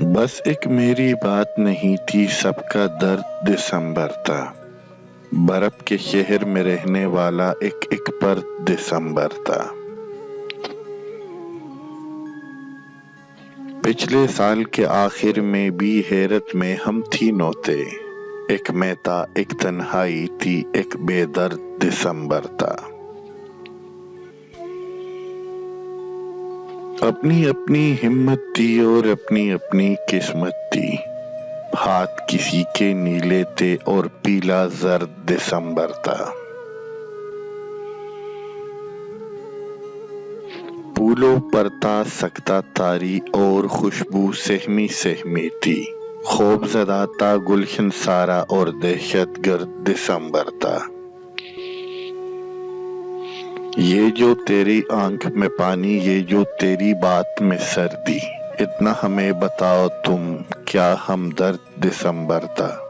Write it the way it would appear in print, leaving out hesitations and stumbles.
بس ایک میری بات نہیں تھی، سب کا درد دسمبر تھا۔ برف کے شہر میں رہنے والا ایک پر دسمبر تھا۔ پچھلے سال کے آخر میں بھی حیرت میں ہم تینوں تھے۔ ایک میں تھا، ایک تنہائی تھی، ایک بے درد دسمبر تھا۔ اپنی اپنی ہمت تھی اور اپنی اپنی قسمت تھی۔ ہاتھ کسی کے نیلے تھے اور پیلا زرد دسمبر تھا۔ پھولوں پر تھا سکتہ طاری اور خوشبو سہمی سہمی تھی۔ خوف زدہ تھا گلشن سارا اور دہشت گرد دسمبر تھا۔ یہ جو تیری آنکھ میں پانی، یہ جو تیری بات میں سردی، اتنا ہمیں بتاؤ تم، کیا ہمدرد دسمبر تھا۔